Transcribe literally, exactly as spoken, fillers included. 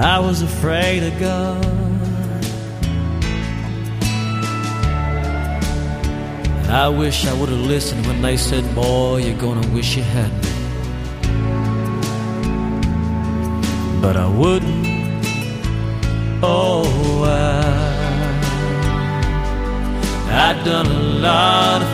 I was afraid of God. And I wish I would have listened when they said, boy, you're gonna wish you hadn't. But I wouldn't. Oh, I I'd done a lot of